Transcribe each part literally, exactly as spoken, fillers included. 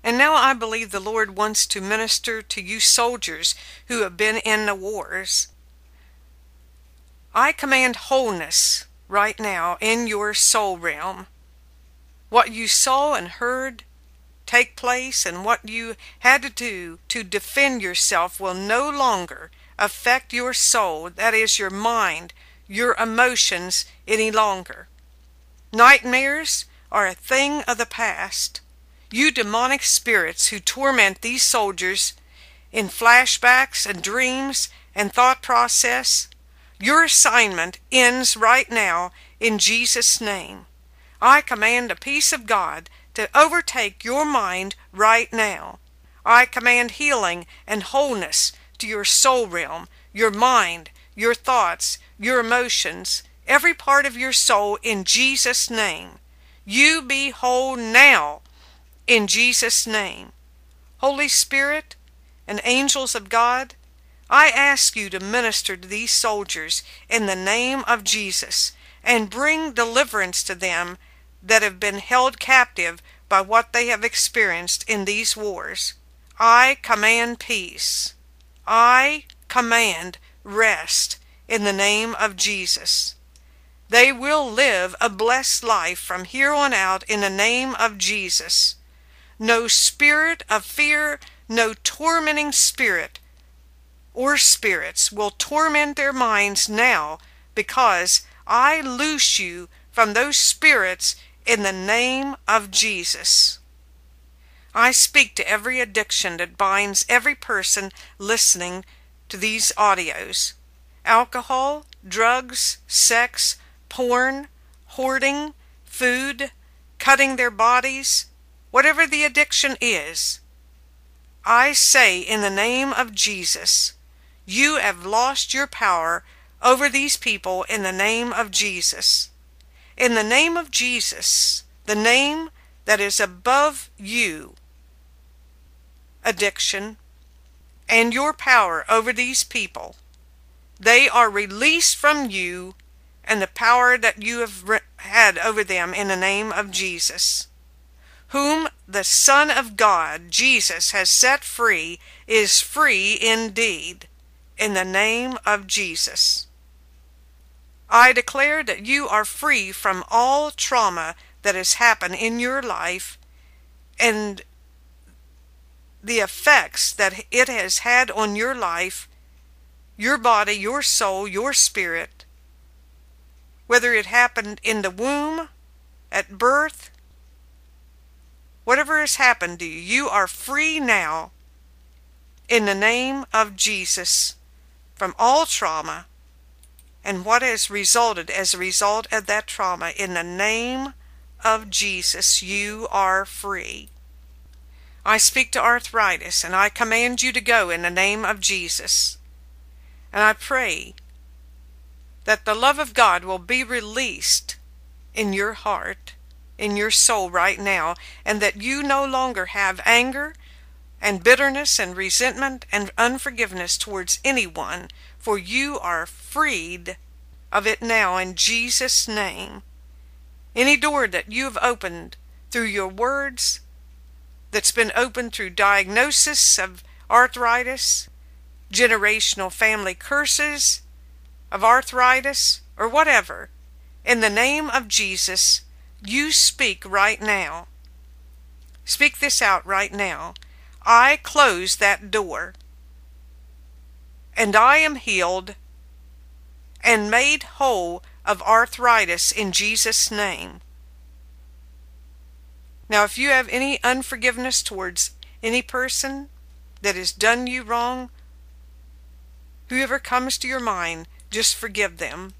And now I believe the Lord wants to minister to you soldiers who have been in the wars. I command wholeness right now in your soul realm. What you saw and heard take place and what you had to do to defend yourself will no longer affect your soul, that is your mind, your emotions, any longer. Nightmares are a thing of the past. You demonic spirits who torment these soldiers in flashbacks and dreams and thought process, your assignment ends right now in Jesus' name. I command the peace of God to overtake your mind right now. I command healing and wholeness to your soul realm, your mind, your thoughts, your emotions, every part of your soul in Jesus' name. You be whole now in Jesus' name. Holy Spirit and angels of God, I ask you to minister to these soldiers in the name of Jesus and bring deliverance to them that have been held captive by what they have experienced in these wars. I command peace. I command rest in the name of Jesus. They will live a blessed life from here on out in the name of Jesus. No spirit of fear, no tormenting spirit or spirits will torment their minds now, because I loose you from those spirits in the name of Jesus. I speak to every addiction that binds every person listening to these audios. Alcohol, drugs, sex, porn, hoarding, food, cutting their bodies, whatever the addiction is. I say in the name of Jesus, you have lost your power over these people in the name of Jesus. In the name of Jesus, the name that is above you, addiction, and your power over these people, they are released from you and the power that you have re- had over them in the name of Jesus. Whom the Son of God, Jesus, has set free is free indeed, in the name of Jesus. I declare that you are free from all trauma that has happened in your life and the effects that it has had on your life, your body, your soul, your spirit, whether it happened in the womb, at birth, whatever has happened to you, you are free now in the name of Jesus from all trauma and what has resulted as a result of that trauma. In the name of Jesus, you are free. I speak to arthritis and I command you to go in the name of Jesus. And I pray that the love of God will be released in your heart, in your soul right now, and that you no longer have anger and bitterness and resentment and unforgiveness towards anyone, for you are freed of it now in Jesus' name. Any door that you have opened through your words, that's been opened through diagnosis of arthritis, generational family curses of arthritis, or whatever, in the name of Jesus, you speak right now. Speak this out right now. I close that door, and I am healed and made whole of arthritis in Jesus' name. Now, if you have any unforgiveness towards any person that has done you wrong, whoever comes to your mind, just forgive them.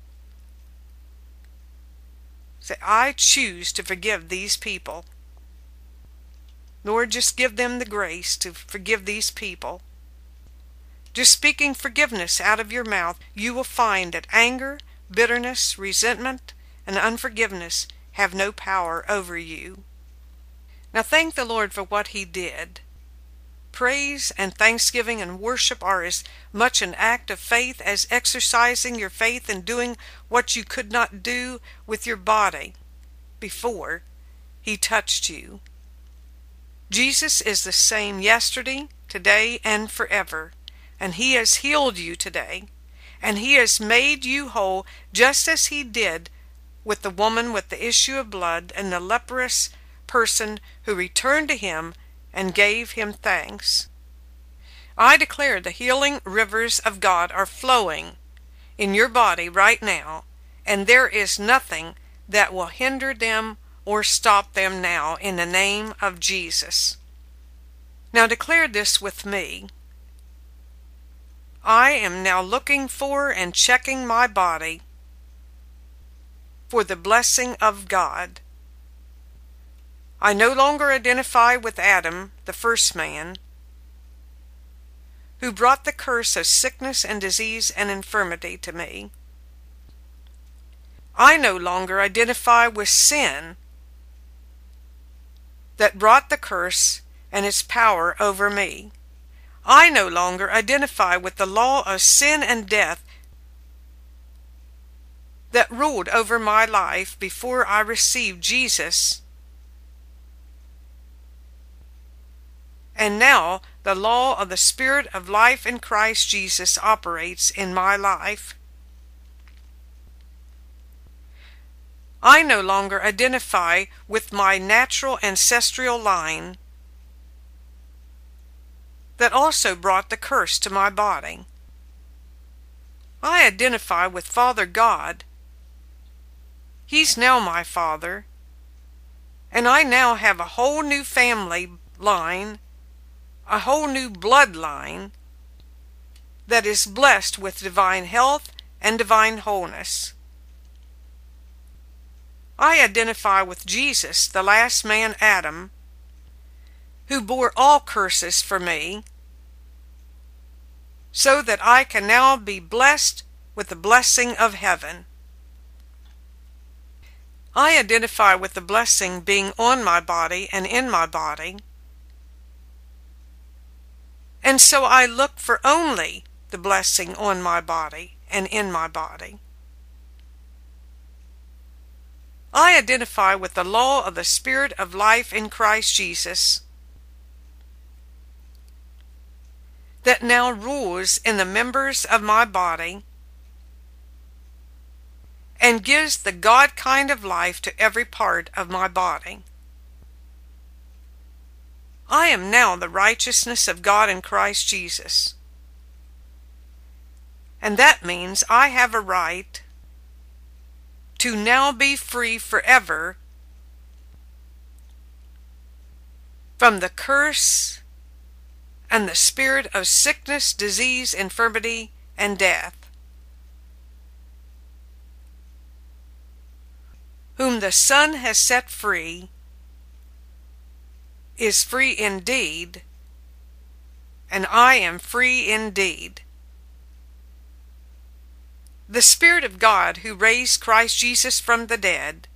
Say, I choose to forgive these people. Lord, just give them the grace to forgive these people. Just speaking forgiveness out of your mouth, you will find that anger, bitterness, resentment, and unforgiveness have no power over you. Now thank the Lord for what He did. Praise and thanksgiving and worship are as much an act of faith as exercising your faith and doing what you could not do with your body before He touched you. Jesus is the same yesterday, today, and forever, and He has healed you today, and He has made you whole just as He did with the woman with the issue of blood and the leprous person who returned to Him and gave Him thanks. I declare the healing rivers of God are flowing in your body right now, and there is nothing that will hinder them or stop them now in the name of Jesus. Now declare this with me. I am now looking for and checking my body for the blessing of God. I no longer identify with Adam, the first man, who brought the curse of sickness and disease and infirmity to me. I no longer identify with sin that brought the curse and its power over me. I no longer identify with the law of sin and death that ruled over my life before I received Jesus. And now the law of the Spirit of life in Christ Jesus operates in my life. I no longer identify with my natural ancestral line that also brought the curse to my body. I identify with Father God. He's now my Father, and I now have a whole new family line, a whole new bloodline that is blessed with divine health and divine wholeness. I identify with Jesus, the last man Adam, who bore all curses for me, so that I can now be blessed with the blessing of heaven. I identify with the blessing being on my body and in my body, and so I look for only the blessing on my body and in my body. I identify with the law of the Spirit of life in Christ Jesus that now rules in the members of my body and gives the God kind of life to every part of my body. I am now the righteousness of God in Christ Jesus, and that means I have a right to now be free forever from the curse and the spirit of sickness, disease, infirmity, and death. Whom the Son has set free is free indeed, and I am free indeed. The Spirit of God who raised Christ Jesus from the dead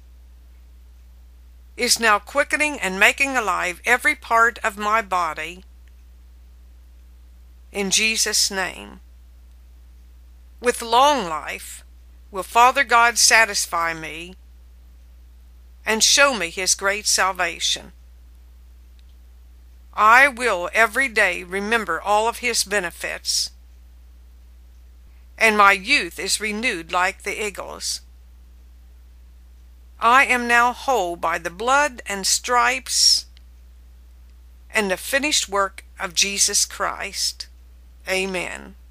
is now quickening and making alive every part of my body in Jesus' name. With long life will Father God satisfy me and show me His great salvation. I will every day remember all of His benefits, and my youth is renewed like the eagles. I am now whole by the blood and stripes and the finished work of Jesus Christ. Amen.